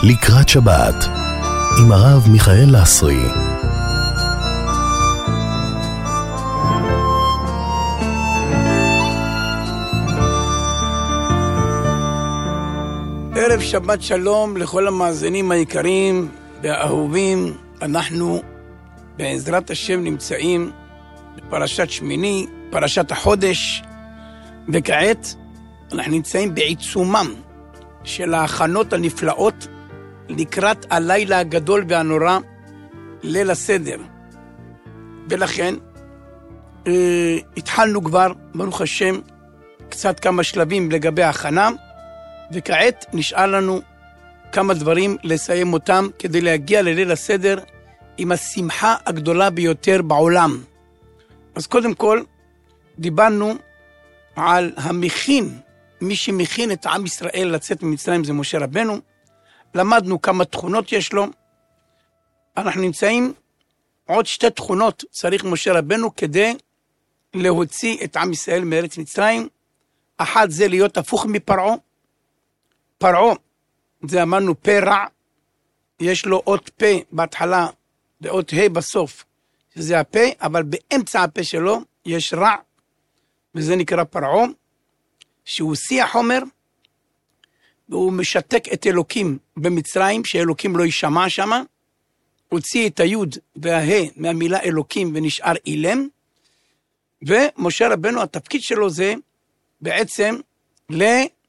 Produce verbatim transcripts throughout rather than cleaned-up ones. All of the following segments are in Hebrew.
לקראת שבת עם הרב מיכאל לסרי. ערב שבת שלום לכל המאזינים היקרים והאהובים. אנחנו בעזרת השם נמצאים בפרשת שמיני, פרשת החודש, וכעת אנחנו נמצאים בעיצומם של ההכנות הנפלאות לקראת הלילה הגדול והנורא, ליל הסדר. ולכן אה, התחלנו כבר, ברוך השם, קצת כמה שלבים לגבי ההכנה, וכעת נשאר לנו כמה דברים לסיים אותם כדי להגיע לליל הסדר עם השמחה הגדולה ביותר בעולם. אז קודם כל דיברנו על המכין, מי שמכין את עם ישראל לצאת ממצרים זה משה רבנו. למדנו כמה תכונות יש לו. אנחנו נמצאים עוד שתי תכונות צריך משה רבנו כדי להוציא את עם ישראל מארץ מצרים. אחת זה להיות הפוך מפרעה. פרעה זה אמרנו פה רע, יש לו אות פה בהתחלה ואות ה' בסוף, שזה הפה, אבל באמצע הפה שלו יש רע, וזה נקרא פרעה, שהוא שיא החומר, והוא משתק את אלוקים במצרים, שאלוקים לא יישמע שמה, הוציא את היוד והה מהמילה אלוקים ונשאר אילם, ומשה רבנו התפקיד שלו זה בעצם ל...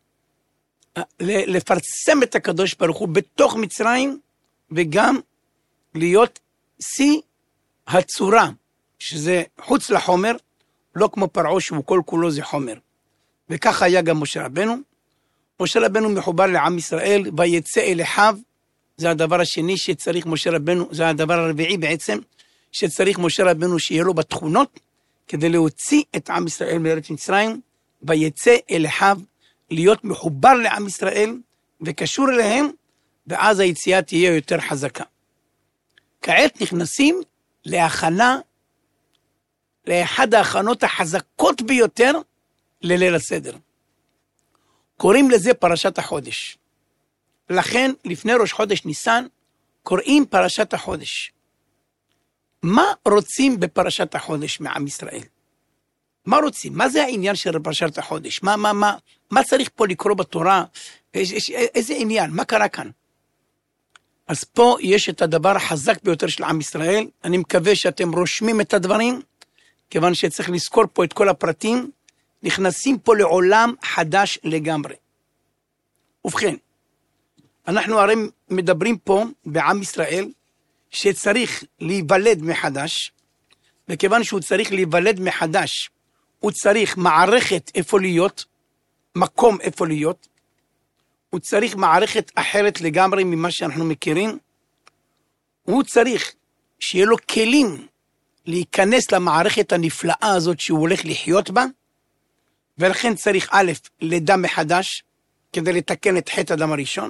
לפרסם את הקדוש ברוך הוא בתוך מצרים, וגם להיות שיא הצורה, שזה חוץ לחומר, לא כמו פרעה שהוא כל כולו זה חומר. וכך היה גם משה רבנו. משה רבנו מחובר לעם ישראל, ויצא אל אחיו, זה הדבר השני שצריך משה רבנו, זה הדבר הרביעי בעצם, שצריך משה רבנו שיהיה לו בתכונות, כדי להוציא את עם ישראל מארץ מצרים, ויצא אל אחיו, להיות מחובר לעם ישראל וקשור אליהם, ואז היציאה תהיה יותר חזקה. כעת נכנסים להכנה, לאחד ההכנות החזקות ביותר לליל הסדר. קוראים לזה פרשת החודש. לכן לפני ראש חודש ניסן קוראים פרשת החודש. מה רוצים בפרשת החודש מעם ישראל? מה רוצים? מה זה העניין של פרשת החודש? מה, מה, מה, מה צריך פה לקרוא בתורה? איזה, איזה עניין? מה קרה כאן? אז פה יש את הדבר החזק ביותר של עם ישראל. אני מקווה שאתם רושמים את הדברים, כיוון שצריך לזכור פה את כל הפרטים. נכנסים פה לעולם חדש לגמרי. ובכן, אנחנו הרי מדברים פה בעם ישראל, שצריך להיוולד מחדש, וכיוון שהוא צריך להיוולד מחדש, הוא צריך מערכת איפה להיות, מקום איפה להיות, הוא צריך מערכת אחרת לגמרי ממה שאנחנו מכירים, הוא צריך שיהיה לו כלים להיכנס למערכת הנפלאה הזאת שהוא הולך לחיות בה, ולכן צריך א', לידה מחדש, כדי לתקן את חטא האדם הראשון.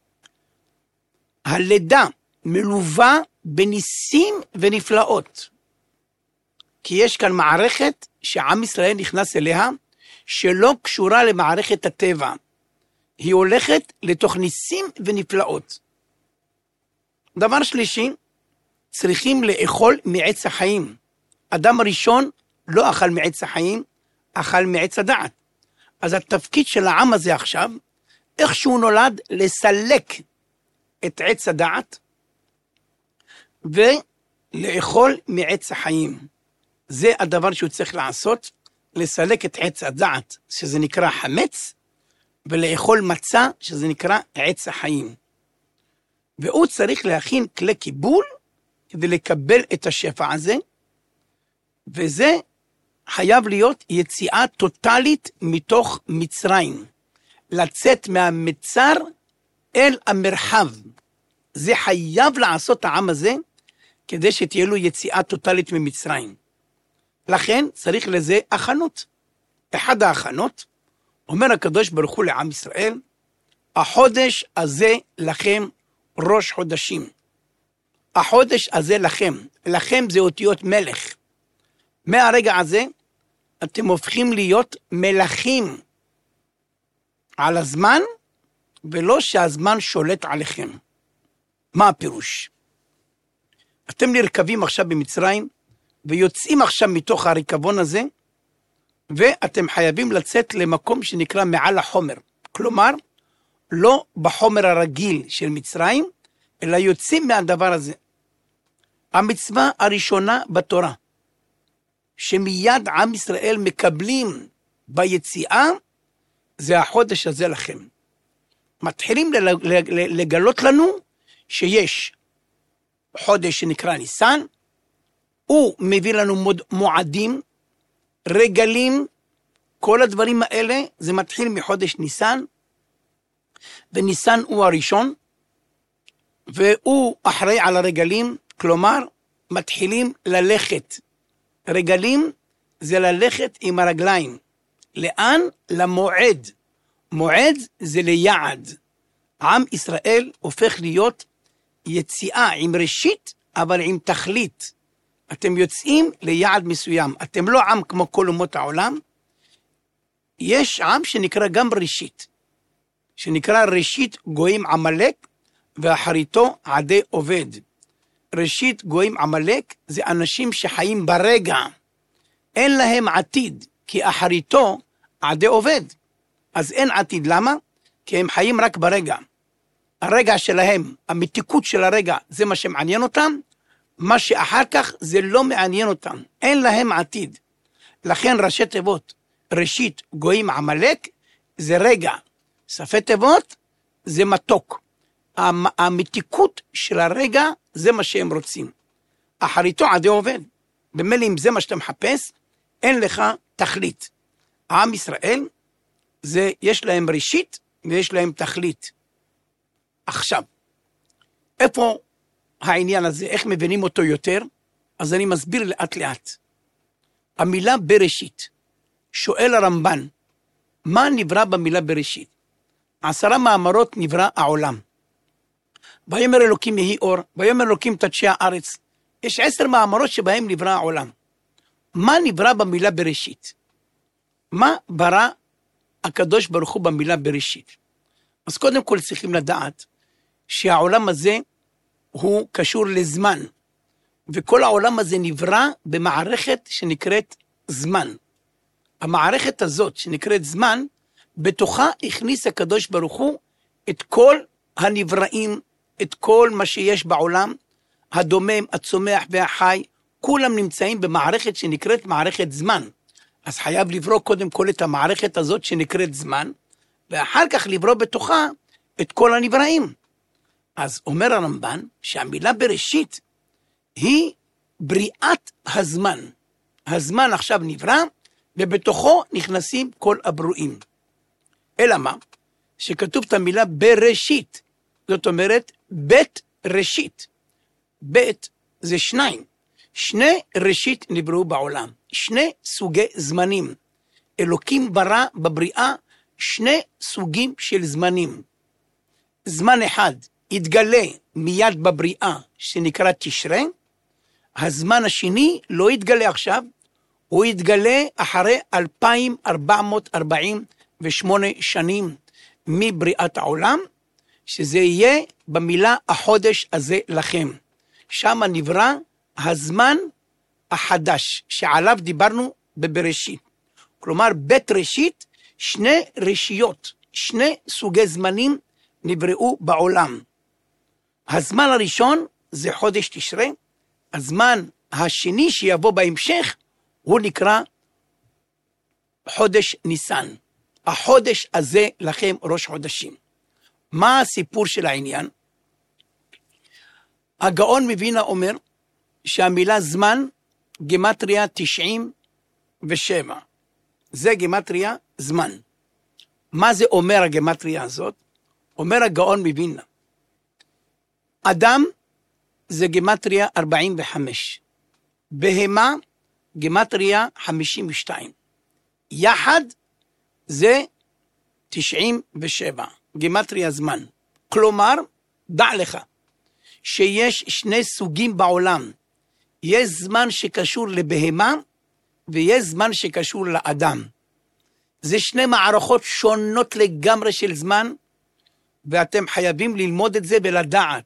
הלידה מלווה בניסים ונפלאות, כי יש כאן מערכת שעם ישראל נכנס אליה, שלא קשורה למערכת הטבע. היא הולכת לתוך ניסים ונפלאות. דבר שלישי, צריכים לאכול מעץ החיים. אדם הראשון לא אכל מעץ החיים, אכל מעץ הדעת. אז התפקיד של העם הזה עכשיו, איך שהוא נולד, לסלק את עץ הדעת, ולאכול מעץ החיים. זה הדבר שהוא צריך לעשות, לסלק את עץ הדעת, שזה נקרא חמץ, ולאכול מצה, שזה נקרא עץ החיים. והוא צריך להכין כלי קיבול, כדי לקבל את השפע הזה, וזה חייב להיות יציאה טוטלית מתוך מצרים. לצאת מהמצר אל המרחב. זה חייב לעשות העם הזה, כדי שתהיה לו יציאה טוטלית ממצרים. לכן צריך לזה הכנות. אחד ההכנות, אומר הקדוש ברוך הוא לעם ישראל, החודש הזה לכם ראש חודשים. החודש הזה לכם. לכם זה אותיות מלך. מהרגע הזה אתם הופכים להיות מלכים על הזמן, ולא שהזמן שולט עליכם. מה הפירוש? אתם נרכבים עכשיו במצרים, ויוצאים עכשיו מתוך הריקבון הזה, ואתם חייבים לצאת למקום שנקרא מעל החומר. כלומר, לא בחומר הרגיל של מצרים, אלא יוצאים מהדבר הזה. המצווה הראשונה בתורה, שמיד עם ישראל מקבלים ביציאה, זה החודש הזה לכם. מתחילים לגלות לנו שיש חודש שנקרא ניסן, הוא מביא לנו מועדים, רגלים, כל הדברים האלה, זה מתחיל מחודש ניסן, וניסן הוא הראשון, והוא אחראי על הרגלים, כלומר, מתחילים ללכת. רגלים זה ללכת עם הרגליים. לאן? למועד. מועד זה ליעד. עם ישראל הופך להיות יציאה עם ראשית, אבל עם תכלית. אתם יוצאים ליעד מסוים. אתם לא עם כמו כל אומות העולם. יש עם שנקרא גם ראשית. שנקרא ראשית גויים עמלק, ואחריתו עדי עובד. ראשית גויים עמלק זה אנשים שחיים ברגע. אין להם עתיד, כי אחריתו עדי עובד. אז אין עתיד. למה? כי הם חיים רק ברגע. הרגע שלהם, המתיקות של הרגע, זה מה שמעניין אותם. מה שאחר כך זה לא מעניין אותם. אין להם עתיד. לכן ראשי תיבות, ראשית גויים עמלק, זה רגע. שפי תיבות זה מתוק. המתיקות של הרגע זה מה שהם רוצים. אחריתו עדי עובד. במילא אם זה מה שאתה מחפש, אין לך תכלית. העם ישראל, זה, יש להם ראשית ויש להם תכלית. עכשיו, איפה העניין הזה, איך מבינים אותו יותר? אז אני מסביר לאט לאט. המילה בראשית, שואל הרמב"ן, מה נברא במילה בראשית? עשרה מאמרות נברא העולם. ויאמר אלוקים יהי אור, ויאמר אלוקים תדשי הארץ. יש עשר מאמרות שבהם נברא העולם. מה נברא במילה בראשית? מה ברא הקדוש ברוך הוא במילה בראשית? אז קודם כל צריכים לדעת שהעולם הזה הוא קשור לזמן, וכל העולם הזה נברא במערכת שנקראת זמן. המערכת הזאת שנקראת זמן, בתוכה הכניס הקדוש ברוך הוא את כל הנבראים, את כל מה שיש בעולם, הדומם, הצומח והחי, כולם נמצאים במערכת שנקראת מערכת זמן. אז חייב לברוא קודם כל את המערכת הזאת שנקראת זמן, ואחר כך לברוא בתוכה את כל הנבראים. אז אומר הרמב"ן שהמילה בראשית היא בריאת הזמן. הזמן עכשיו נברא, ובתוכו נכנסים כל הברואים. אלא מה? שכתוב את המילה בראשית, זאת אומרת בית ראשית. בית זה שניים. שני ראשית נבראו בעולם. שני סוגי זמנים. אלוקים ברא בבריאה שני סוגים של זמנים. זמן אחד יתגלה מיד בבריאה שנקרא תשרה. הזמן השני לא יתגלה עכשיו, הוא יתגלה אחרי אלפיים ארבע מאות ארבעים ושמונה שנים מבריאת העולם, שזה יהיה במילה החודש הזה לכם. שם נברא הזמן החדש, שעליו דיברנו בבראשית. כלומר, בית ראשית, שני ראשיות, שני סוגי זמנים נבראו בעולם. הזמן הראשון זה חודש תשרה, הזמן השני שיבוא בהמשך, הוא נקרא חודש ניסן. החודש הזה לכם ראש חודשים. מה הסיפור של העניין? הגאון מווילנה אומר שהמילה זמן גימטריה תשעים ושבע. זה גימטריה זמן. מה זה אומר הגימטריה הזאת? אומר הגאון מווילנה. אדם זה גימטריה ארבעים וחמש. בהמה גימטריה חמישים ושתיים. יחד זה תשעים ושבע. גימטריה זמן. כלומר, דע לך שיש שני סוגים בעולם. יש זמן שקשור לבהמה, ויש זמן שקשור לאדם. זה שני מערכות שונות לגמרי של זמן, ואתם חייבים ללמוד את זה ולדעת,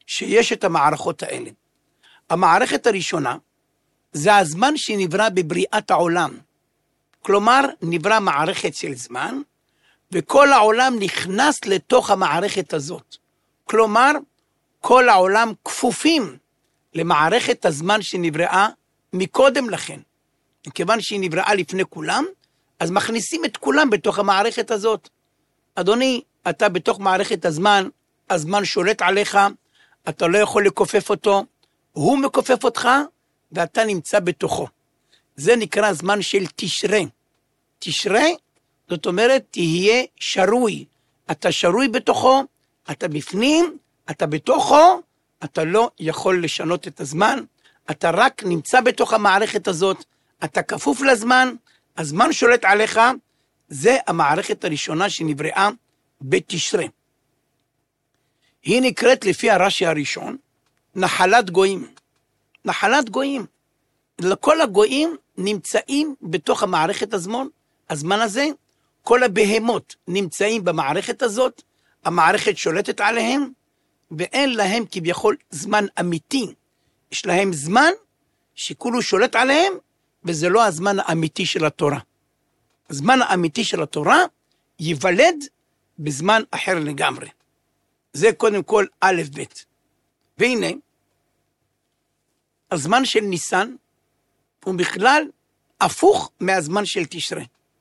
שיש את המערכות האלה. המערכת הראשונה, זה הזמן שנברא בבריאת העולם. כלומר, נברא מערכת של זמן, וכל העולם נכנס לתוך המערכת הזאת. כלומר, כל העולם כפופים למערכת הזמן שנבראה מקודם לכן. מכיוון שהיא נבראה לפני כולם, אז מכניסים את כולם בתוך המערכת הזאת. אדוני, אתה בתוך מערכת הזמן, הזמן שולט עליך, אתה לא יכול לקופף אותו, הוא מקופף אותך, ואתה נמצא בתוכו. זה נקרא זמן של תשרה. תשרה, זאת אומרת, תהיה שרוי. אתה שרוי בתוכו, אתה בפנים, אתה בתוכו, אתה לא יכול לשנות את הזמן, אתה רק נמצא בתוך המערכת הזאת, אתה כפוף לזמן, הזמן שולט עליך, זה המערכת הראשונה שנבראה בתשרה. היא נקראת לפי הרש"י הראשון, נחלת גויים. נחלת גויים. לכל הגויים נמצאים בתוך המערכת הזמן, הזמן הזה, כל הבהמות נמצאים במערכת הזאת, המערכת שולטת עליהם, ואין להם כביכול זמן אמיתי. יש להם זמן שכולו שולט עליהם, וזה לא הזמן האמיתי של התורה. הזמן האמיתי של התורה ייוולד בזמן אחר לגמרי. זה קודם כל א' ב'. והנה, הזמן של ניסן הוא בכלל הפוך מהזמן של תשרה.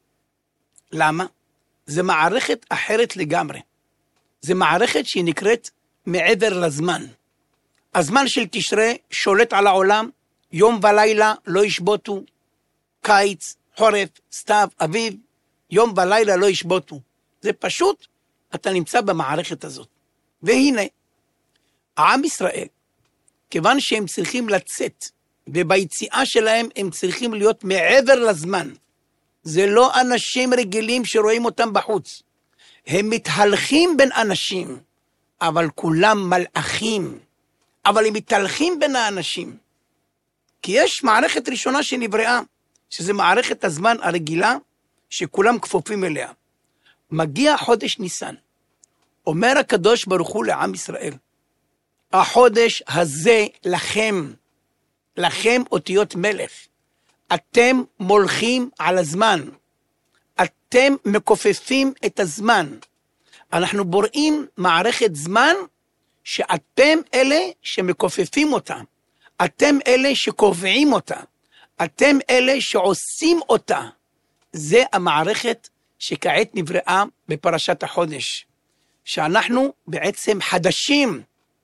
למה? זה מערכת אחרת לגמרי. זה מערכת שהיא נקראת מעבר לזמן. הזמן של תשרה שולט על העולם, יום ולילה לא ישבותו, קיץ, חורף, סתיו, אביב, יום ולילה לא ישבותו. זה פשוט, אתה נמצא במערכת הזאת. והנה, העם ישראל, כיוון שהם צריכים לצאת, וביציאה שלהם הם צריכים להיות מעבר לזמן. זה לא אנשים רגילים שרואים אותם בחוץ. הם מתהלכים בין אנשים, אבל כולם מלאכים. אבל הם מתהלכים בין האנשים. כי יש מערכת ראשונה שנבראה, שזה מערכת הזמן הרגילה, שכולם כפופים אליה. מגיע חודש ניסן. אומר הקדוש ברוך הוא לעם ישראל, החודש הזה לכם, לכם אותיות מלך. אתם מולכים על הזמן. אתם מכופפים את הזמן. אנחנו בוראים מערכת זמן שאתם אלה שמכופפים אותה. אתם אלה שקובעים אותה. אתם אלה שעושים אותה. זה המערכת שכעת נבראה בפרשת החודש. שאנחנו בעצם חדשים.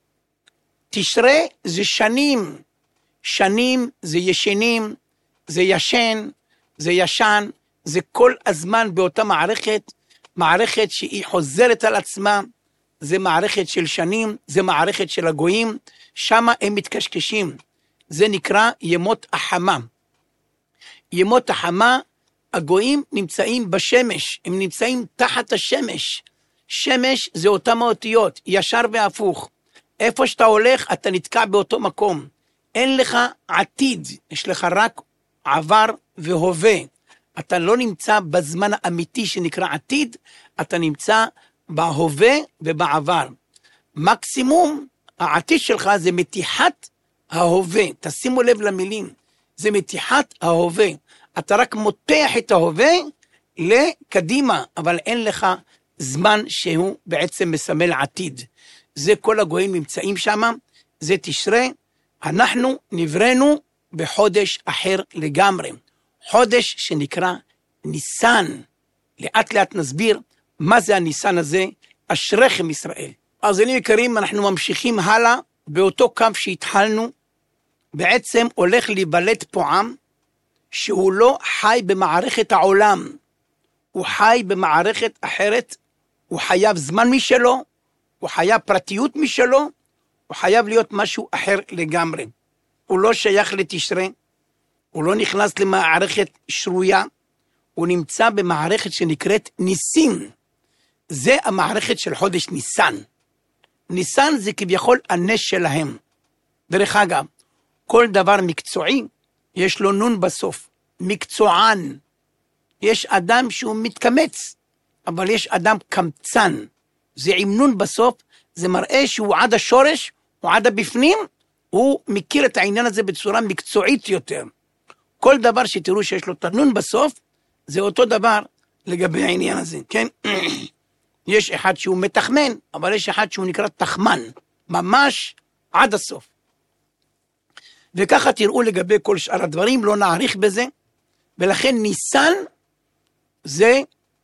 תשרה זה שנים. שנים זה ישנים, זה ישן, זה ישן, זה כל הזמן באותה מערכת, מערכת שהיא חוזרת על עצמה, זה מערכת של שנים, זה מערכת של הגויים, שם הם מתקשקשים. זה נקרא ימות החמה. ימות החמה, הגויים נמצאים בשמש, הם נמצאים תחת השמש. שמש זה אותם האותיות, ישר והפוך. איפה שאתה הולך, אתה נתקע באותו מקום. אין לך עתיד, יש לך רק עבר והווה. אתה לא נמצא בזמן האמיתי שנקרא עתיד, אתה נמצא בהווה ובעבר. מקסימום, העתיד שלך זה מתיחת ההווה. תשימו לב למילים, זה מתיחת ההווה. אתה רק מותח את ההווה לקדימה, אבל אין לך זמן שהוא בעצם מסמל עתיד. זה כל הגויים נמצאים שם, זה תשרה. אנחנו נבראנו בחודש אחר לגמרי. חודש שנקרא ניסן. לאט לאט נסביר מה זה הניסן הזה, אשריכם ישראל. אז אני יקרים, אנחנו ממשיכים הלאה, באותו קו שהתחלנו, בעצם הולך להיוולד פה עם, שהוא לא חי במערכת העולם, הוא חי במערכת אחרת, הוא חייב זמן משלו, הוא חייב פרטיות משלו, הוא חייב להיות משהו אחר לגמרי. הוא לא שייך לתשרה, הוא לא נכנס למערכת שרויה, הוא נמצא במערכת שנקראת ניסים. זה המערכת של חודש ניסן. ניסן זה כביכול הנס שלהם. דרך אגב, כל דבר מקצועי, יש לו נון בסוף. מקצוען. יש אדם שהוא מתקמץ, אבל יש אדם קמצן. זה עם נון בסוף, זה מראה שהוא עד השורש, או עד הבפנים, הוא מכיר את העניין הזה בצורה מקצועית יותר. כל דבר שתראו שיש לו תנון בסוף, זה אותו דבר לגבי העניין הזה, כן? יש אחד שהוא מתחמן, אבל יש אחד שהוא נקרא תחמן, ממש עד הסוף. וככה תראו לגבי כל שאר הדברים, לא נעריך בזה, ולכן ניסן זה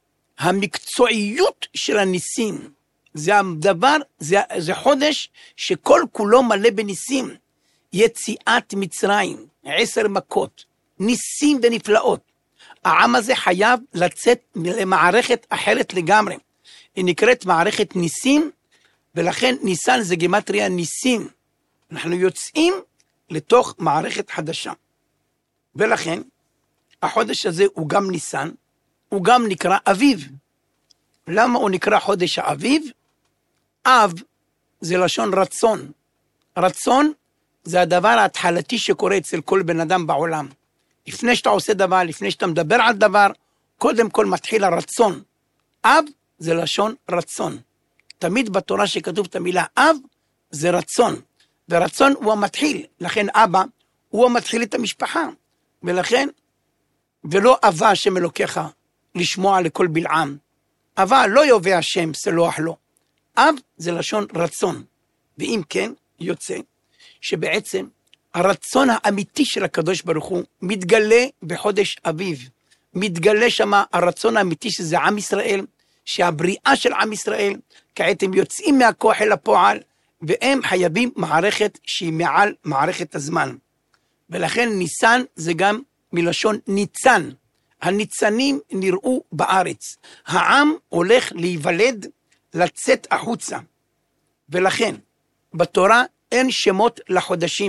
המקצועיות של הניסים. זה הדבר, זה, זה חודש שכל כולו מלא בניסים. יציאת מצרים, עשר מכות, ניסים ונפלאות. העם הזה חייב לצאת למערכת אחרת לגמרי. היא נקראת מערכת ניסים, ולכן ניסן זה גימטריה ניסים. אנחנו יוצאים לתוך מערכת חדשה. ולכן, החודש הזה הוא גם ניסן, הוא גם נקרא אביב. למה הוא נקרא חודש האביב? אב זה לשון רצון. רצון זה הדבר ההתחלתי שקורה אצל כל בן אדם בעולם. לפני שאתה עושה דבר, לפני שאתה מדבר על דבר, קודם כל מתחיל הרצון. אב זה לשון רצון. תמיד בתורה שכתוב את המילה אב זה רצון. ורצון הוא המתחיל. לכן אבא הוא המתחיל את המשפחה. ולכן, ולא אבה השם אלוקיך לשמוע לכל בלעם. אבה לא יובע השם סלוח לו. אב זה לשון רצון. ואם כן, יוצא שבעצם הרצון האמיתי של הקדוש ברוך הוא מתגלה בחודש אביב. מתגלה שמה הרצון האמיתי שזה עם ישראל, שהבריאה של עם ישראל, כעת הם יוצאים מהכוח אל הפועל, והם חייבים מערכת שהיא מעל מערכת הזמן. ולכן ניסן זה גם מלשון ניצן. הניצנים נראו בארץ. העם הולך להיוולד, לצאת החוצה. ולכן, בתורה אין שמות לחודשים.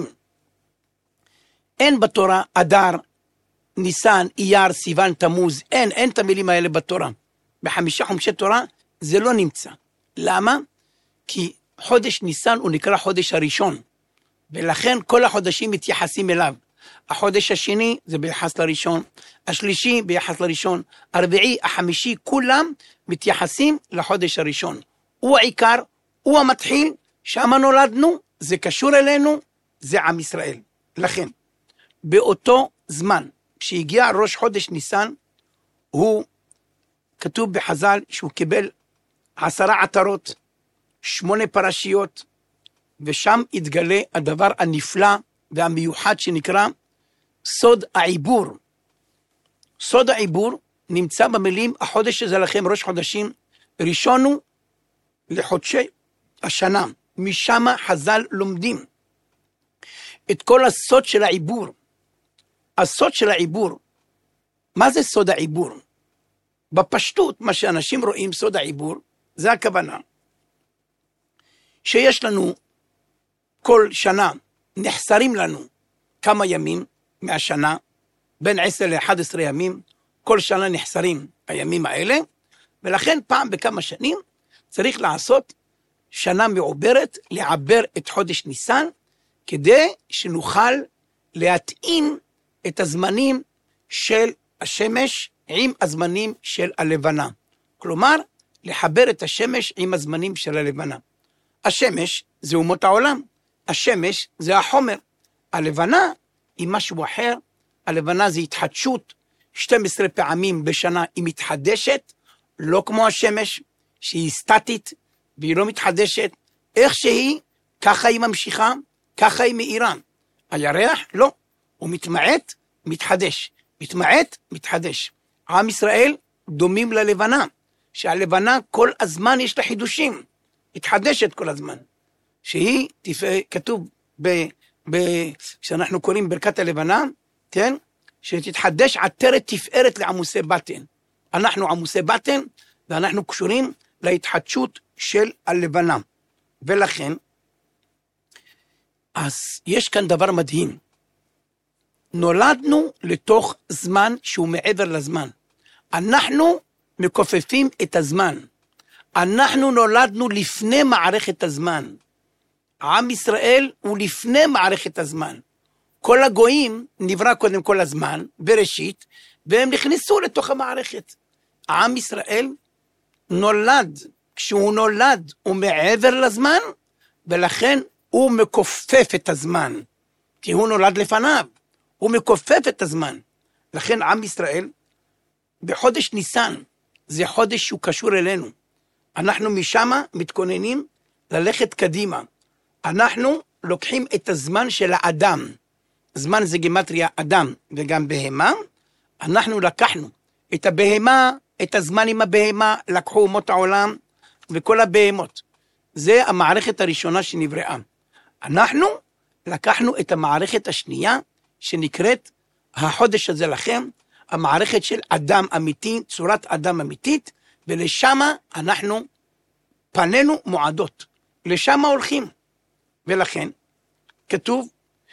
אין בתורה אדר, ניסן, אייר, סיוון, תמוז. אין, אין את המילים האלה בתורה. בחמישה חומשי תורה זה לא נמצא. למה? כי חודש ניסן הוא נקרא חודש הראשון. ולכן כל החודשים מתייחסים אליו. החודש השני זה ביחס לראשון, השלישי ביחס לראשון, הרביעי, החמישי, כולם מתייחסים לחודש הראשון. הוא העיקר, הוא המתחיל, שם נולדנו, זה קשור אלינו, זה עם ישראל. לכן, באותו זמן שהגיע ראש חודש ניסן, הוא כתוב בחז"ל שהוא קיבל עשרה עטרות, שמונה פרשיות, ושם התגלה הדבר הנפלא והמיוחד שנקרא סוד העיבור. סוד העיבור נמצא במילים, החודש הזה לכם ראש חודשים, ראשון הוא לחודשי השנה, משם חז"ל לומדים את כל הסוד של העיבור. הסוד של העיבור, מה זה סוד העיבור? בפשטות, מה שאנשים רואים סוד העיבור, זה הכוונה. שיש לנו כל שנה, נחסרים לנו כמה ימים מהשנה, בין עשר ל-אחד עשר ימים, כל שנה נחסרים הימים האלה, ולכן פעם בכמה שנים צריך לעשות שנה מעוברת, לעבר את חודש ניסן, כדי שנוכל להתאים את הזמנים של השמש עם הזמנים של הלבנה. כלומר, לחבר את השמש עם הזמנים של הלבנה. השמש זה אומות העולם, השמש זה החומר. הלבנה היא משהו אחר, הלבנה זה התחדשות, שתים עשרה פעמים בשנה היא מתחדשת, לא כמו השמש שהיא סטטית והיא לא מתחדשת, איך שהיא, ככה היא ממשיכה, ככה היא מאירה. הירח לא, הוא מתמעט, מתחדש, מתמעט, מתחדש. עם ישראל דומים ללבנה, שהלבנה כל הזמן יש לה חידושים, מתחדשת כל הזמן, שהיא, כתוב ב, ב, שאנחנו קוראים ברכת הלבנה, כן? שתתחדש עטרת תפארת לעמוסי בטן. אנחנו עמוסי בטן, ואנחנו קשורים להתחדשות של הלבנה. ולכן, אז יש כאן דבר מדהים. נולדנו לתוך זמן שהוא מעבר לזמן. אנחנו מכופפים את הזמן. אנחנו נולדנו לפני מערכת הזמן. עם ישראל הוא לפני מערכת הזמן. כל הגויים נברא קודם כל הזמן, בראשית, והם נכנסו לתוך המערכת. עם ישראל נולד, כשהוא נולד הוא מעבר לזמן, ולכן הוא מכופף את הזמן, כי הוא נולד לפניו, הוא מכופף את הזמן. לכן עם ישראל, בחודש ניסן, זה חודש שהוא קשור אלינו. אנחנו משם מתכוננים ללכת קדימה. אנחנו לוקחים את הזמן של האדם. זמן זה גימטריה אדם וגם בהמה. אנחנו לקחנו את הבהמה, את הזמן עם הבהמה, לקחו אומות העולם וכל הבהמות. זה המערכת הראשונה שנבראה. אנחנו לקחנו את המערכת השנייה שנקראת החודש הזה לכם, המערכת של אדם אמיתי, צורת אדם אמיתית, ולשם אנחנו פנינו מועדות. לשם הולכים. ולכן כתוב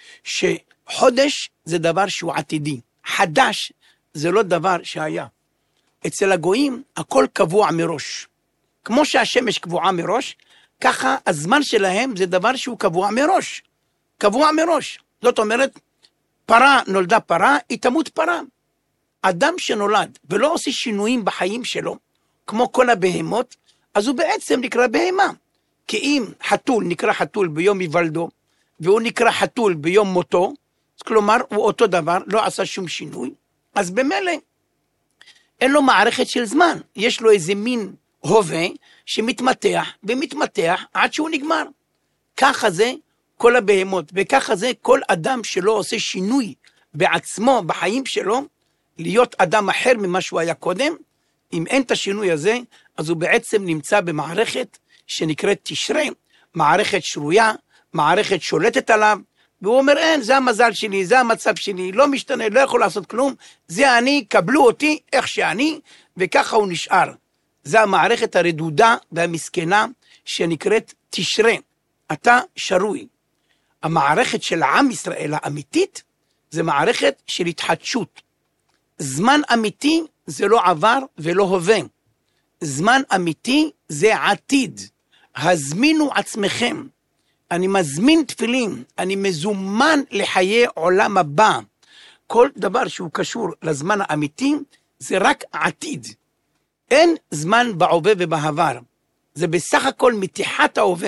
שחודש זה דבר שהוא עתידי. חדש זה לא דבר שהיה. אצל הגויים הכל קבוע מראש. כמו שהשמש קבועה מראש, ככה הזמן שלהם זה דבר שהוא קבוע מראש. קבוע מראש. זאת אומרת, פרה נולדה פרה, היא תמות פרה. אדם שנולד ולא עושה שינויים בחיים שלו, כמו כל הבהמות, אז הוא בעצם נקרא בהמה. כי אם חתול נקרא חתול ביום היוולדו, והוא נקרא חתול ביום מותו, כלומר הוא אותו דבר, לא עשה שום שינוי, אז במילא אין לו מערכת של זמן, יש לו איזה מין הווה שמתמתח ומתמתח עד שהוא נגמר. ככה זה כל הבהמות, וככה זה כל אדם שלא עושה שינוי בעצמו, בחיים שלו, להיות אדם אחר ממה שהוא היה קודם. אם אין את השינוי הזה, אז הוא בעצם נמצא במערכת שנקראת תשרי, מערכת שרויה, מערכת שולטת עליו, והוא אומר, אין, זה המזל שלי, זה המצב שלי, לא משתנה, לא יכול לעשות כלום, זה אני, קבלו אותי איך שאני, וככה הוא נשאר. זה המערכת הרדודה והמסכנה שנקראת תשרי. אתה שרוי. המערכת של עם ישראל האמיתית, זה מערכת של התחדשות. זמן אמיתי זה לא עבר ולא הווה. זמן אמיתי זה עתיד. הזמינו עצמכם. אני מזמין תפילין, אני מזומן לחיי עולם הבא. כל דבר שהוא קשור לזמן האמיתי, זה רק עתיד. אין זמן בהווה ובעבר. זה בסך הכל מתיחת ההווה.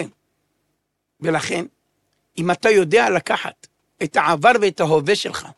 ולכן, אם אתה יודע לקחת את העבר ואת ההווה שלך,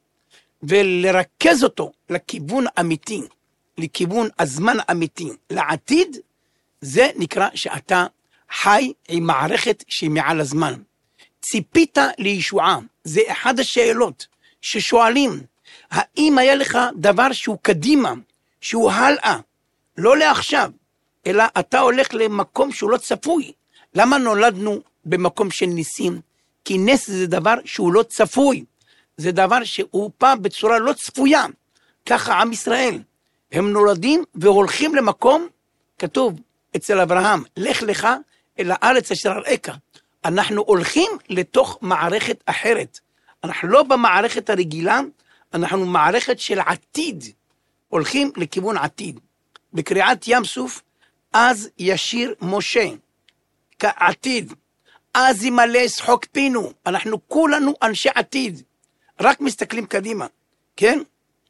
ולרכז אותו לכיוון אמיתי, לכיוון הזמן האמיתי, לעתיד, זה נקרא שאתה חי עם מערכת שהיא מעל הזמן. ציפית לישועה, זה אחד השאלות ששואלים, האם היה לך דבר שהוא קדימה, שהוא הלאה, לא לעכשיו, אלא אתה הולך למקום שהוא לא צפוי. למה נולדנו במקום של ניסים? כי נס זה דבר שהוא לא צפוי, זה דבר שהוא פעם בצורה לא צפויה. ככה עם ישראל, הם נולדים והולכים למקום, כתוב אצל אברהם, לך לך אל הארץ אשר אראך. אנחנו הולכים לתוך מערכת אחרת. אנחנו לא במערכת הרגילה, אנחנו מערכת של עתיד. הולכים לכיוון עתיד. בקריאת ים סוף, אז ישיר משה, כעתיד. אז ימלא שחוק פינו. אנחנו כולנו אנשי עתיד. רק מסתכלים קדימה, כן?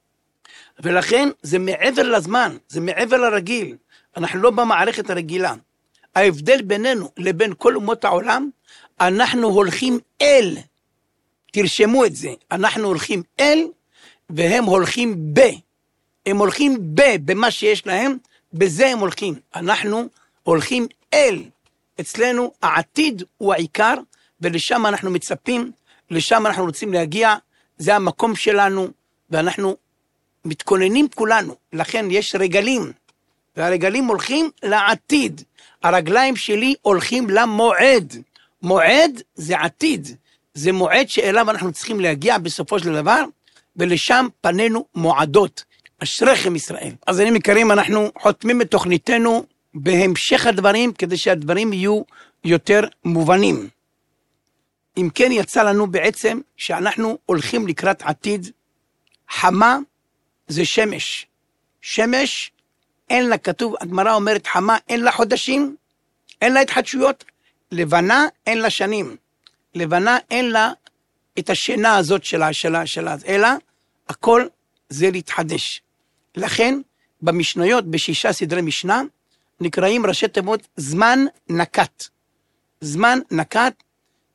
ולכן זה מעבר לזמן, זה מעבר לרגיל. אנחנו לא במערכת הרגילה. ההבדל בינינו לבין כל אומות העולם, אנחנו הולכים אל, תרשמו את זה, אנחנו הולכים אל, והם הולכים ב. הם הולכים ב, במה שיש להם, בזה הם הולכים. אנחנו הולכים אל. אצלנו העתיד הוא העיקר, ולשם אנחנו מצפים, לשם אנחנו רוצים להגיע, זה המקום שלנו, ואנחנו מתכוננים כולנו. לכן יש רגלים, והרגלים הולכים לעתיד. הרגליים שלי הולכים למועד. מועד זה עתיד. זה מועד שאליו אנחנו צריכים להגיע בסופו של דבר, ולשם פנינו מועדות. אשריכם ישראל. אז אני מכירים, אנחנו חותמים את תוכניתנו בהמשך הדברים, כדי שהדברים יהיו יותר מובנים. אם כן, יצא לנו בעצם שאנחנו הולכים לקראת עתיד. חמה זה שמש. שמש אין לה, כתוב, הגמרא אומרת חמה, אין לה חודשים, אין לה התחדשויות. לבנה אין לה שנים. לבנה אין לה את השינה הזאת שלה, שלה, שלה, אלא הכל זה להתחדש. לכן, במשניות, בשישה סדרי משנה, נקראים ראשי תיבות זמן נקת. זמן נקת,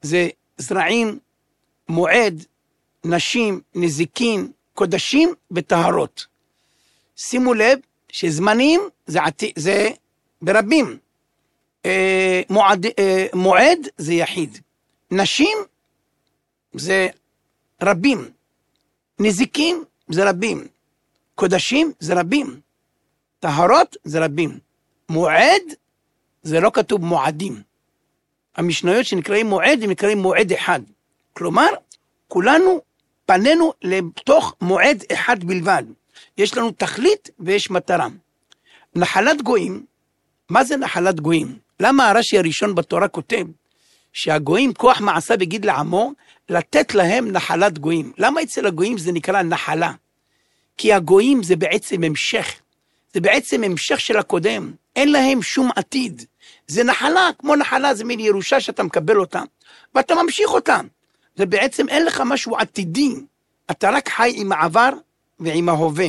זה זרעים, מועד, נשים, נזיקין, קודשים וטהרות. שימו לב שזמנים זה, זה ברבים. אה, מועד, אה, מועד זה יחיד. נשים זה רבים. נזיקים זה רבים. קודשים זה רבים. טהרות זה רבים. מועד זה לא כתוב מועדים. המשניות שנקראים מועד הם נקראים מועד אחד. כלומר, כולנו פנינו לתוך מועד אחד בלבד. יש לנו תכלית ויש מטרה. נחלת גויים, מה זה נחלת גויים? למה הרש"י הראשון בתורה כותב שהגויים כוח מעשה בגיד לעמו לתת להם נחלת גויים? למה אצל הגויים זה נקרא נחלה? כי הגויים זה בעצם המשך. זה בעצם המשך של הקודם. אין להם שום עתיד. זה נחלה, כמו נחלה זה מין ירושה שאתה מקבל אותה, ואתה ממשיך אותה. זה בעצם אין לך משהו עתידי. אתה רק חי עם העבר ועם ההווה.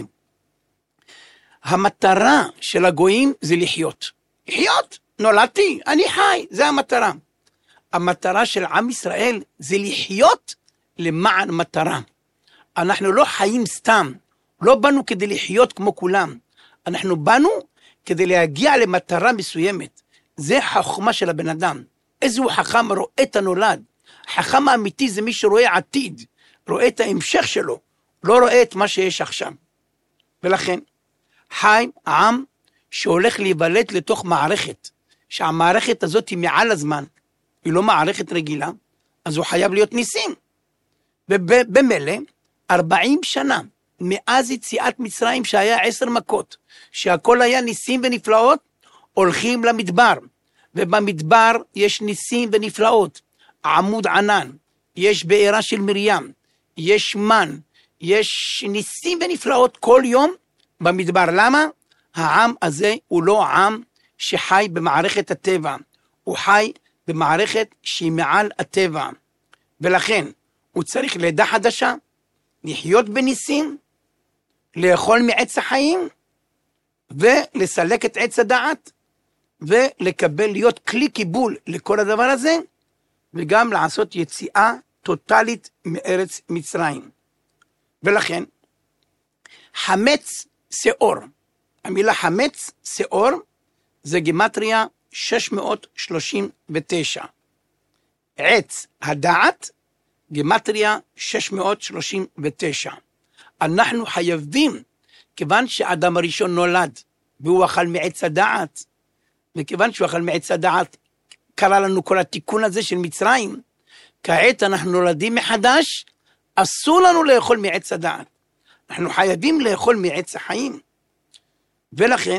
המטרה של הגויים זה לחיות. לחיות, נולדתי, אני חי, זה המטרה. המטרה של עם ישראל זה לחיות למען מטרה. אנחנו לא חיים סתם, לא באנו כדי לחיות כמו כולם. אנחנו באנו כדי להגיע למטרה מסוימת. זה החוכמה של הבן אדם. איזהו חכם רואה את הנולד. החכם האמיתי זה מי שרואה עתיד, רואה את ההמשך שלו, לא רואה את מה שיש עכשיו. ולכן, חי עם שהולך להיוולד לתוך מערכת, שהמערכת הזאת היא מעל הזמן, היא לא מערכת רגילה, אז הוא חייב להיות ניסים. ובמילא, ארבעים שנה, מאז יציאת מצרים שהיה עשר מכות, שהכל היה ניסים ונפלאות, הולכים למדבר, ובמדבר יש ניסים ונפלאות, עמוד ענן, יש בעירה של מרים, יש מן, יש ניסים ונפלאות כל יום במדבר. למה? העם הזה הוא לא עם שחי במערכת הטבע, הוא חי במערכת שהיא מעל הטבע, ולכן הוא צריך לידה חדשה, לחיות בניסים, לאכול מעץ החיים, ולסלק את עץ הדעת, ולקבל להיות כלי קיבול לכל הדבר הזה, וגם לעשות יציאה טוטלית מארץ מצרים. ולכן, חמץ שאור, המילה חמץ שאור, זה גימטריה שש מאות שלושים ותשע. עץ הדעת, גימטריה שש מאות שלושים ותשע. אנחנו חייבים, כיוון שאדם הראשון נולד, והוא אכל מעץ הדעת, וכיוון שהוא אכל מעץ הדעת, קרה לנו כל התיקון הזה של מצרים, כעת אנחנו נולדים מחדש, אסור לנו לאכול מעץ הדעת. אנחנו חייבים לאכול מעץ החיים. ולכן,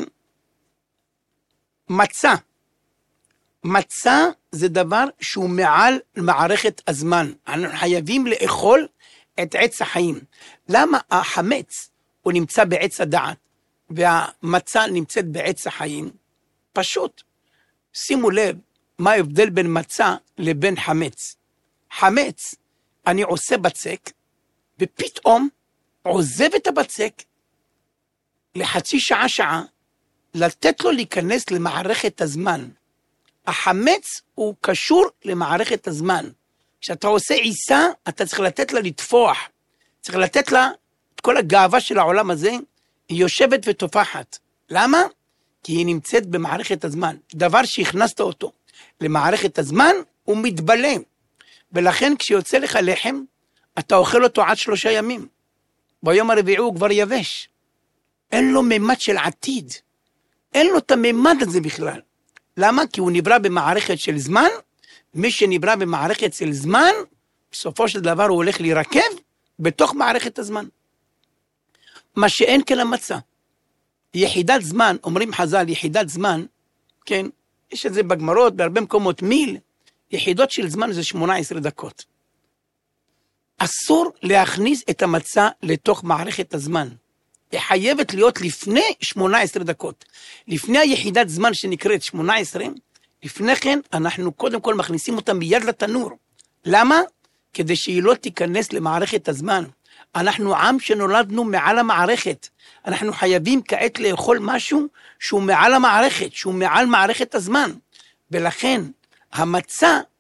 מצה. מצה זה דבר שהוא מעל מערכת הזמן. אנחנו חייבים לאכול את עץ החיים. למה החמץ הוא נמצא בעץ הדעת, והמצה נמצאת בעץ החיים? פשוט. שימו לב מה ההבדל בין מצה לבין חמץ. חמץ, אני עושה בצק, ופתאום עוזב את הבצק לחצי שעה שעה, לתת לו להיכנס למערכת הזמן. החמץ הוא קשור למערכת הזמן. כשאתה עושה עיסה, אתה צריך לתת לה לטפוח. צריך לתת לה את כל הגאווה של העולם הזה, היא יושבת ותופחת. למה? כי היא נמצאת במערכת הזמן. דבר שהכנסת אותו למערכת הזמן, הוא מתבלה. ולכן כשיוצא לך לחם, אתה אוכל אותו עד שלושה ימים. ביום הרביעי הוא כבר יבש. אין לו ממד של עתיד. אין לו את הממד הזה בכלל. למה? כי הוא נברא במערכת של זמן, מי שנברא במערכת של זמן, בסופו של דבר הוא הולך להירקב בתוך מערכת הזמן. מה שאין כן המצה. יחידת זמן, אומרים חז"ל, יחידת זמן, כן, יש את זה בגמרות, בהרבה מקומות מיל, יחידות של זמן זה שמונה עשרה דקות. אסור להכניס את המצה לתוך מערכת הזמן. היא חייבת להיות לפני שמונה עשרה דקות. לפני היחידת זמן שנקראת שמונה עשרה, לפני כן אנחנו קודם כל מכניסים אותה מיד לתנור. למה? כדי שהיא לא תיכנס למערכת הזמן. אנחנו עם שנולדנו מעל המערכת. אנחנו חייבים כעת לאכול משהו שהוא מעל המערכת, שהוא מעל מערכת הזמן. ולכן המצה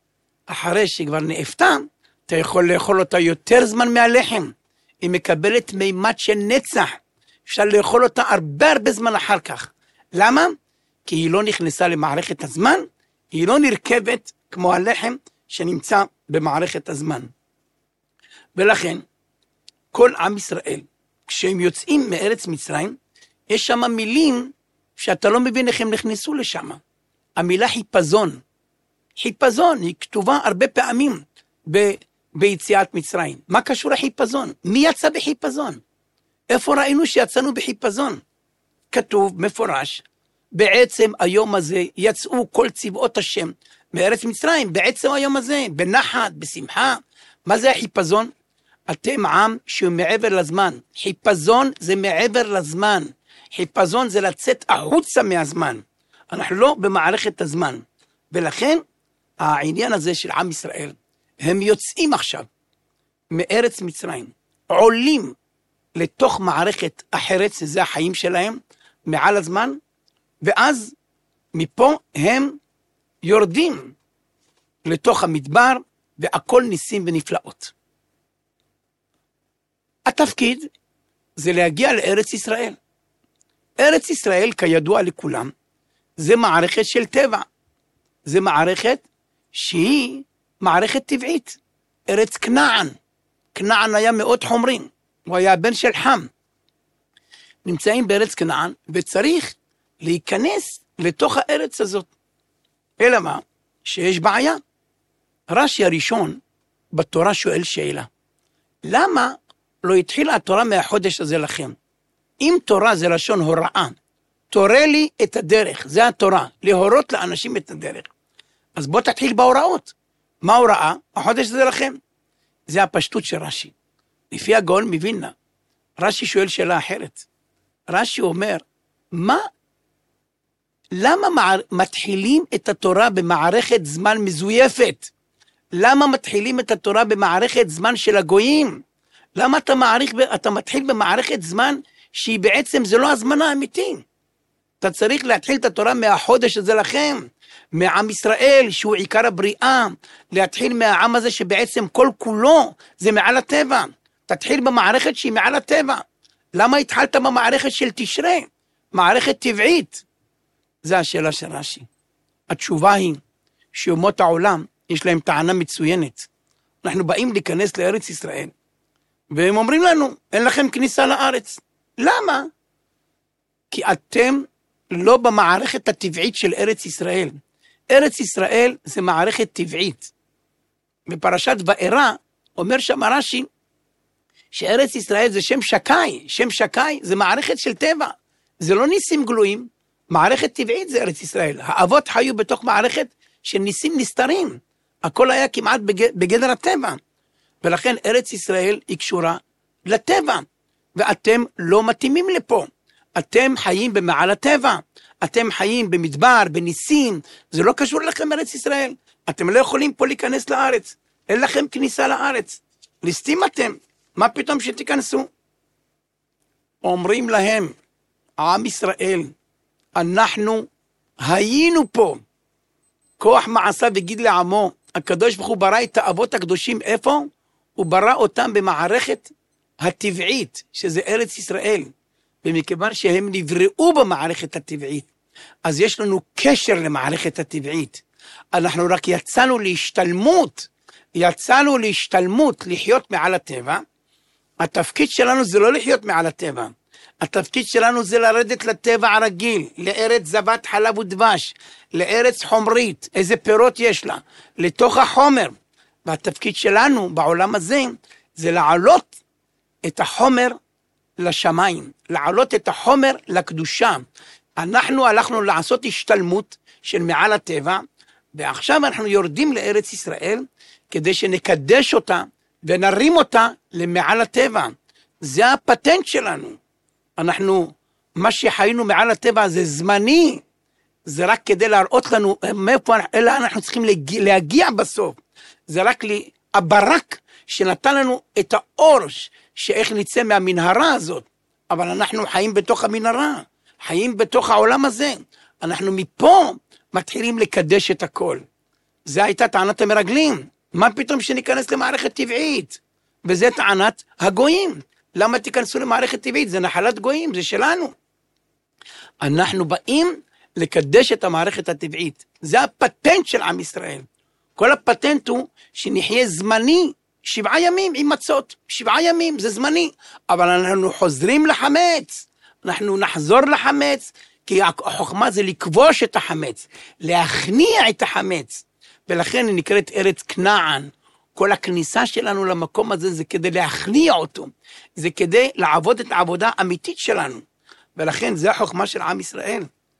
אחרי שכבר נאפתה, אתה יכול לאכול אותה יותר זמן מהלחם. היא מקבלת מימד של נצח. אפשר לאכול אותה הרבה הרבה זמן אחר כך. למה? כי היא לא נכנסה למערכת הזמן, היא לא נרכבת כמו הלחם שנמצא במערכת הזמן. ולכן, כל עם ישראל, כשהם יוצאים מארץ מצרים, יש שם מילים שאתה לא מבין איך הם נכנסו לשם. המילה חיפזון. חיפזון היא כתובה הרבה פעמים ב, ביציאת מצרים. מה קשור לחיפזון? מי יצא בחיפזון? איפה ראינו שיצאנו בחיפזון? כתוב מפורש, בעצם היום הזה יצאו כל צבאות השם מארץ מצרים, בעצם היום הזה, בנחת, בשמחה. מה זה החיפזון? אתם עם שהוא מעבר לזמן. חיפזון זה מעבר לזמן. חיפזון זה לצאת החוצה מהזמן. אנחנו לא במערכת הזמן. ולכן העניין הזה של עם ישראל, הם יוצאים עכשיו מארץ מצרים, עולים לתוך מערכת אחרת, שזה החיים שלהם, מעל הזמן, ואז מפה הם יורדים לתוך המדבר, והכל ניסים ונפלאות. התפקיד זה להגיע לארץ ישראל. ארץ ישראל, כידוע לכולם, זה מערכת של טבע. זה מערכת שהיא מערכת טבעית. ארץ כנען. כנען היה מאוד חומרי. הוא היה בן של חם. נמצאים בארץ כנען, וצריך להיכנס לתוך הארץ הזאת. אלא מה? שיש בעיה. רש"י הראשון בתורה שואל שאלה. למה לא התחילה התורה מהחודש הזה לכם? אם תורה זה לשון הוראה, תורה לי את הדרך, זה התורה, להורות לאנשים את הדרך. אז בוא תתחיל בהוראות. מה הוראה? החודש הזה לכם. זה הפשטות של רש"י. לפי הגאון מווילנה, רש"י שואל שאלה אחרת. רש"י אומר, מה, למה מע... מתחילים את התורה במערכת זמן מזויפת? למה מתחילים את התורה במערכת זמן של הגויים? למה אתה, מעריך, אתה מתחיל במערכת זמן שהיא בעצם זה לא הזמן האמיתי? אתה צריך להתחיל את התורה מהחודש הזה לכם, מעם ישראל שהוא עיקר הבריאה, להתחיל מהעם הזה שבעצם כל כולו זה מעל הטבע. תתחיל במערכת שהיא מעל הטבע. למה התחלת במערכת של תשרי? מערכת טבעית. זה השאלה של רש"י. התשובה היא שאומות העולם יש להם טענה מצוינת. אנחנו באים להיכנס לארץ ישראל, והם אומרים לנו, אין לכם כניסה לארץ. למה? כי אתם לא במערכת הטבעית של ארץ ישראל. ארץ ישראל זה מערכת טבעית. בפרשת וארא אומר שם רש"י, שארץ ישראל זה שם שקי. שם שקי זה מערכת של טבע. זה לא ניסים גלויים. מערכת טבעית זה ארץ ישראל. האבות חיו בתוך מערכת של ניסים נסתרים. הכל היה כמעט בגדר הטבע. ולכן ארץ ישראל היא קשורה לטבע. ואתם לא מתאימים לפה. אתם חיים במעל הטבע. אתם חיים במדבר, בניסים. זה לא קשור לכם ארץ ישראל. אתם לא יכולים פה להיכנס לארץ. אין לכם כניסה לארץ. ליסטים אתם. מה פתאום שתיכנסו? אומרים להם, עם ישראל, אנחנו היינו פה. כוח מעשה וגיד לעמו, הקדוש ברוך הוא ברא את האבות הקדושים, איפה? הוא ברא אותם במערכת הטבעית, שזה ארץ ישראל. ומכיוון שהם נבראו במערכת הטבעית, אז יש לנו קשר למערכת הטבעית. אנחנו רק יצאנו להשתלמות, יצאנו להשתלמות, לחיות מעל הטבע. התפקיד שלנו זה לא לחיות מעל הטבע. התפקיד שלנו זה לרדת לטבע הרגיל, לארץ זבת חלב ודבש, לארץ חומרית, איזה פירות יש לה, לתוך החומר. והתפקיד שלנו בעולם הזה, זה לעלות את החומר לשמיים, לעלות את החומר לקדושה. אנחנו הלכנו לעשות השתלמות של מעל הטבע, ועכשיו אנחנו יורדים לארץ ישראל, כדי שנקדש אותה, ונרים אותה למעל הטבע. זה הפטנט שלנו. אנחנו, מה שחיינו מעל הטבע זה זמני, זה רק כדי להראות לנו מאיפה, אלא אנחנו צריכים להגיע, להגיע בסוף. זה רק לי, הברק שנתן לנו את האור, שאיך נצא מהמנהרה הזאת. אבל אנחנו חיים בתוך המנהרה, חיים בתוך העולם הזה. אנחנו מפה מתחילים לקדש את הכל. זה הייתה טענת המרגלים. מה פתאום שניכנס למערכת טבעית? וזה טענת הגויים. למה תיכנסו למערכת טבעית? זה נחלת גויים, זה שלנו. אנחנו באים לקדש את המערכת הטבעית. זה הפטנט של עם ישראל. כל הפטנט הוא שנחיה זמני שבעה ימים עם מצות. שבעה ימים זה זמני. אבל אנחנו חוזרים לחמץ. אנחנו נחזור לחמץ, כי החוכמה זה לכבוש את החמץ, להכניע את החמץ. ולכן היא נקראת ארץ כנען. כל הכניסה שלנו למקום הזה זה כדי להכניע אותו. זה כדי לעבוד את העבודה האמיתית שלנו. ולכן זה החוכמה של עם ישראל.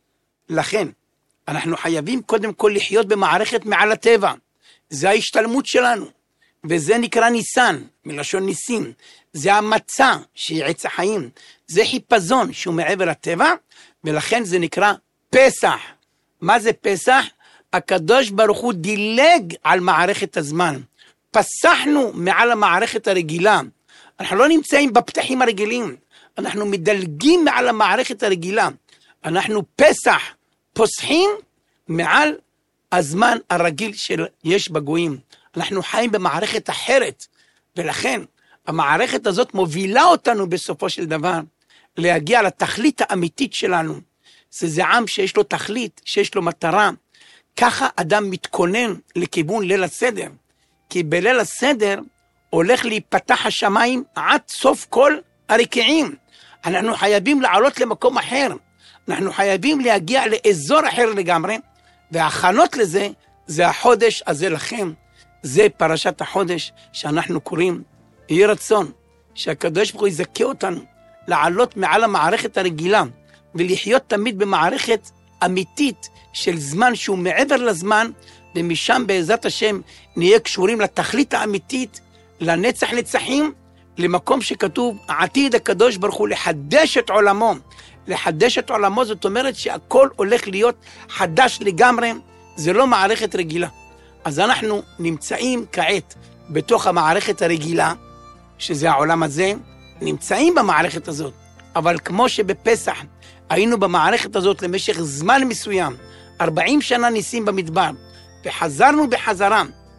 לכן אנחנו חייבים קודם כל לחיות במערכת מעל הטבע. זה ההשתלמות שלנו. וזה נקרא ניסן, מלשון ניסים. זה המצע שהיא עץ החיים. זה חיפזון שהוא מעבר לטבע, ולכן זה נקרא פסח. מה זה פסח? הקדוש ברוך הוא דילג על מערכת הזמן. פסחנו מעל המערכת הרגילה. אנחנו לא נמצאים בפתחים הרגילים. אנחנו מדלגים מעל המערכת הרגילה. אנחנו פסח, פוסחים מעל הזמן הרגיל שיש בגויים. אנחנו חיים במערכת אחרת. ולכן המערכת הזאת מובילה אותנו בסופו של דבר להגיע לתכלית האמיתית שלנו. זה, זה עם שיש לו תכלית, שיש לו מטרה. ככה אדם מתכונן לכיוון ליל הסדר. כי בליל הסדר הולך להיפתח השמיים עד סוף כל הרקיעים. אנחנו חייבים לעלות למקום אחר. אנחנו חייבים להגיע לאזור אחר לגמרי. וההכנות לזה זה החודש הזה לכם. זה פרשת החודש שאנחנו קוראים. יהיה רצון שהקדוש ברוך הוא יזכה אותנו לעלות מעל המערכת הרגילה ולחיות תמיד במערכת אמיתית של זמן שהוא מעבר לזמן, ומשם בעזרת השם נהיה קשורים לתכלית האמיתית, לנצח נצחים, למקום שכתוב עתיד הקדוש ברוך הוא לחדש את עולמו. לחדש את עולמו זאת אומרת שהכל הולך להיות חדש לגמרי, זה לא מערכת רגילה. אז אנחנו נמצאים כעת בתוך המערכת הרגילה, שזה העולם הזה, נמצאים במערכת הזאת. אבל כמו שבפסח היינו במערכת הזאת למשך זמן מסוים, ארבעים שנה ניסים במדבר, וחזרנו בחזרה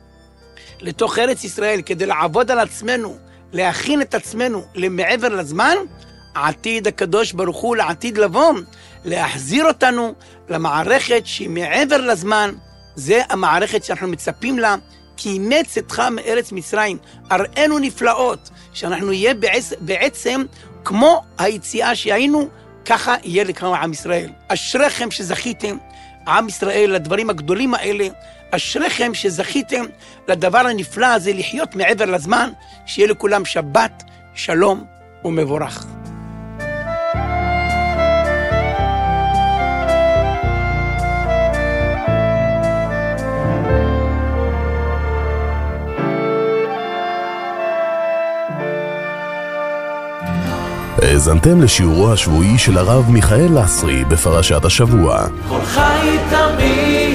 לתוך ארץ ישראל כדי לעבוד על עצמנו, להכין את עצמנו למעבר לזמן, עתיד הקדוש ברוך הוא לעתיד לבוא, להחזיר אותנו למערכת שהיא מעבר לזמן. זה המערכת שאנחנו מצפים לה, כי אימץ אתך מארץ מצרים, הראינו נפלאות, שאנחנו נהיה בעצם, בעצם כמו היציאה שהיינו, ככה יהיה לכם עם ישראל. אשריכם שזכיתם, עם ישראל, לדברים הגדולים האלה, אשריכם שזכיתם לדבר הנפלא הזה, לחיות מעבר לזמן, שיהיה לכולם שבת, שלום ומבורך. האזנתם לשיעורו השבועי של הרב מיכאל לסרי בפרשת השבוע. כל חי תמיד